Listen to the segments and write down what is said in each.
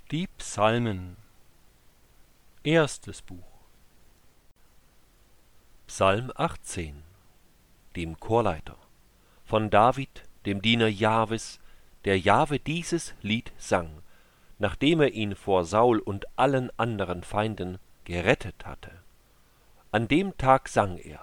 Die Psalmen. Erstes Buch. Psalm 18, dem Chorleiter, von David, dem Diener Jahwes, der Jahwe dieses Lied sang, nachdem er ihn vor Saul und allen anderen Feinden gerettet hatte. An dem Tag sang er: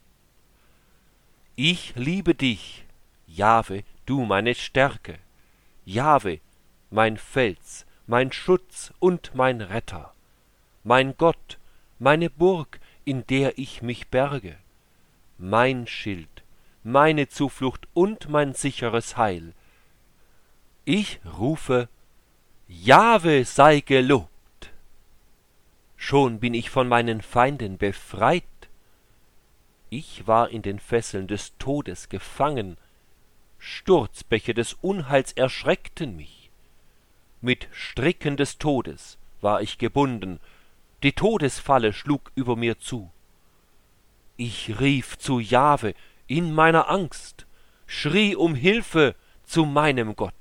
Ich liebe dich, Jahwe, du meine Stärke, Jahwe, mein Fels, mein Schutz und mein Retter, mein Gott, meine Burg, in der ich mich berge, mein Schild, meine Zuflucht und mein sicheres Heil. Ich rufe: Jahwe sei gelobt! Schon bin ich von meinen Feinden befreit. Ich war in den Fesseln des Todes gefangen, Sturzbäche des Unheils erschreckten mich. Mit Stricken des Todes war ich gebunden, die Todesfalle schlug über mir zu. Ich rief zu Jahwe in meiner Angst, schrie um Hilfe zu meinem Gott.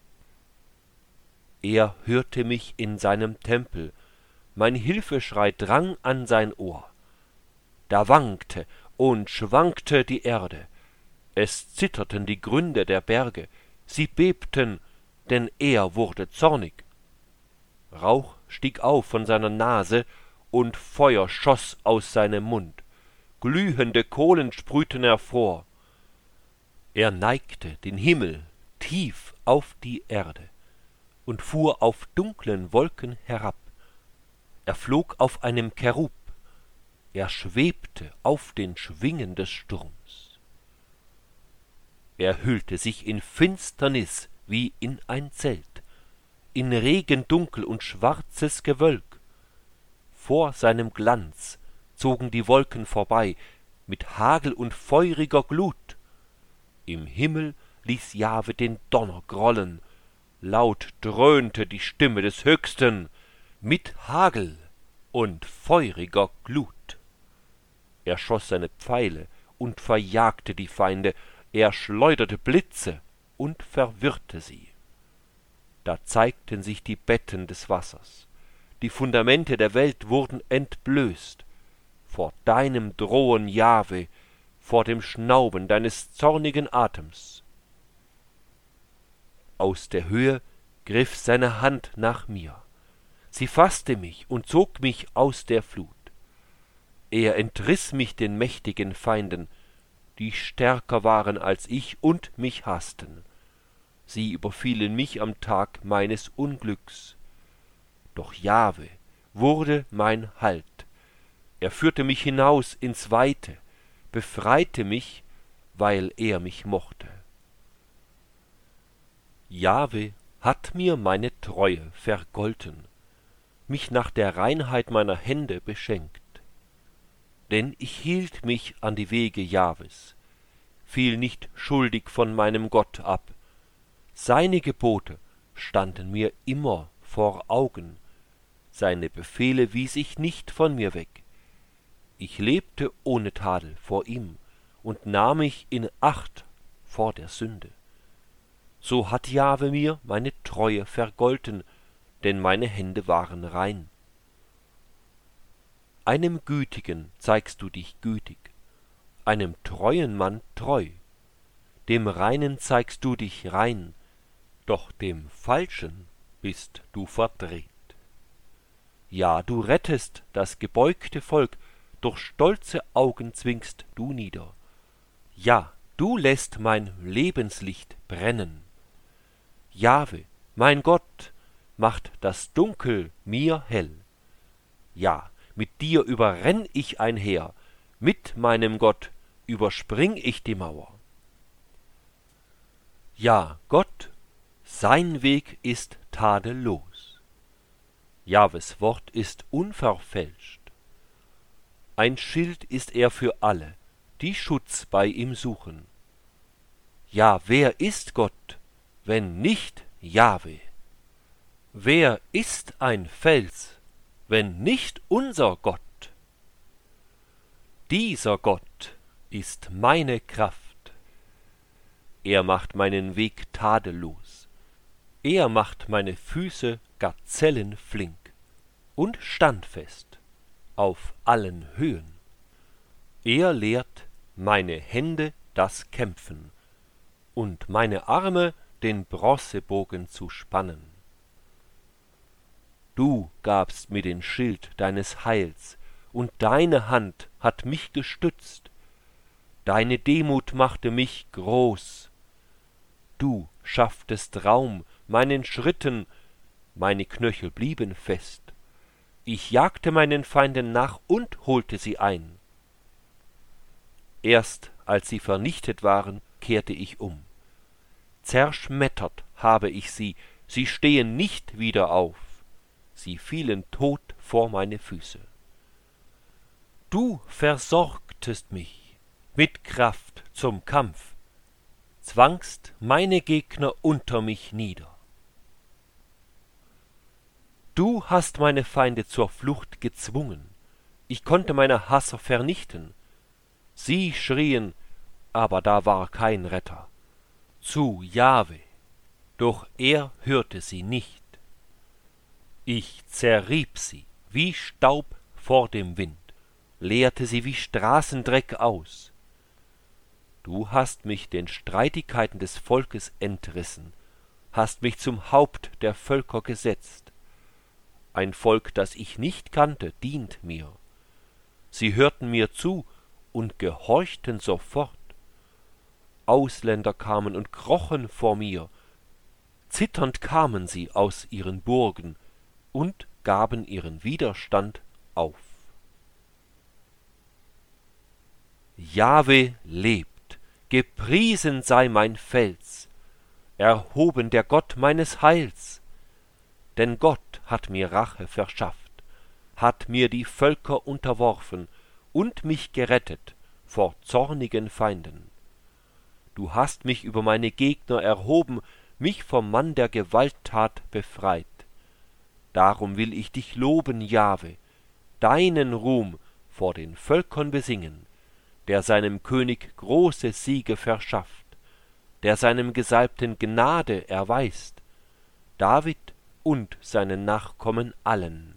Er hörte mich in seinem Tempel, mein Hilfeschrei drang an sein Ohr. Da wankte und schwankte die Erde, es zitterten die Gründe der Berge, sie bebten, denn er wurde zornig. Rauch stieg auf von seiner Nase und Feuer schoss aus seinem Mund, glühende Kohlen sprühten hervor. Er neigte den Himmel tief auf die Erde und fuhr auf dunklen Wolken herab. Er flog auf einem Cherub, er schwebte auf den Schwingen des Sturms. Er hüllte sich in Finsternis wie in ein Zelt, in Regendunkel und schwarzes Gewölk. Vor seinem Glanz zogen die Wolken vorbei, mit Hagel und feuriger Glut. Im Himmel ließ Jahwe den Donner grollen, laut dröhnte die Stimme des Höchsten, mit Hagel und feuriger Glut. Er schoss seine Pfeile und verjagte die Feinde, er schleuderte Blitze und verwirrte sie. Da zeigten sich die Betten des Wassers, die Fundamente der Welt wurden entblößt, vor deinem Drohen, Jahwe, vor dem Schnauben deines zornigen Atems. Aus der Höhe griff seine Hand nach mir, sie faßte mich und zog mich aus der Flut. Er entriss mich den mächtigen Feinden, die stärker waren als ich und mich hassten. Sie überfielen mich am Tag meines Unglücks. Doch Jahwe wurde mein Halt. Er führte mich hinaus ins Weite, befreite mich, weil er mich mochte. Jahwe hat mir meine Treue vergolten, mich nach der Reinheit meiner Hände beschenkt. Denn ich hielt mich an die Wege Jahwes, fiel nicht schuldig von meinem Gott ab. Seine Gebote standen mir immer vor Augen, seine Befehle wies ich nicht von mir weg. Ich lebte ohne Tadel vor ihm und nahm mich in Acht vor der Sünde. So hat Jahwe mir meine Treue vergolten, denn meine Hände waren rein. Einem Gütigen zeigst du dich gütig, einem treuen Mann treu. Dem Reinen zeigst du dich rein, doch dem Falschen bist du verdreht. Ja, du rettest das gebeugte Volk, durch stolze Augen zwingst du nieder. Ja, du lässt mein Lebenslicht brennen. Jahwe, mein Gott, macht das Dunkel mir hell. Ja, mit dir überrenn ich einher, mit meinem Gott überspring ich die Mauer. Ja, Gott, sein Weg ist tadellos. Jahwes Wort ist unverfälscht. Ein Schild ist er für alle, die Schutz bei ihm suchen. Ja, wer ist Gott, wenn nicht Jahwe? Wer ist ein Fels, wenn nicht unser Gott? Dieser Gott ist meine Kraft. Er macht meinen Weg tadellos. Er macht meine Füße gazellenflink und standfest auf allen Höhen. Er lehrt meine Hände das Kämpfen und meine Arme den Bronzebogen zu spannen. Du gabst mir den Schild deines Heils, und deine Hand hat mich gestützt. Deine Demut machte mich groß. Du schafftest Raum meinen Schritten, meine Knöchel blieben fest. Ich jagte meinen Feinden nach und holte sie ein. Erst als sie vernichtet waren, kehrte ich um. Zerschmettert habe ich sie, sie stehen nicht wieder auf. Sie fielen tot vor meine Füße. Du versorgtest mich mit Kraft zum Kampf, zwangst meine Gegner unter mich nieder. Du hast meine Feinde zur Flucht gezwungen, ich konnte meine Hasser vernichten. Sie schrien, aber da war kein Retter, zu Jahwe, doch er hörte sie nicht. Ich zerrieb sie wie Staub vor dem Wind, leerte sie wie Straßendreck aus. Du hast mich den Streitigkeiten des Volkes entrissen, hast mich zum Haupt der Völker gesetzt. Ein Volk, das ich nicht kannte, dient mir. Sie hörten mir zu und gehorchten sofort. Ausländer kamen und krochen vor mir. Zitternd kamen sie aus ihren Burgen und gaben ihren Widerstand auf. Jahwe lebt, gepriesen sei mein Fels, erhoben der Gott meines Heils. Denn Gott hat mir Rache verschafft, hat mir die Völker unterworfen und mich gerettet vor zornigen Feinden. Du hast mich über meine Gegner erhoben, mich vom Mann der Gewalttat befreit. Darum will ich dich loben, Jahwe, deinen Ruhm vor den Völkern besingen, der seinem König große Siege verschafft, der seinem Gesalbten Gnade erweist, David und seinen Nachkommen allen.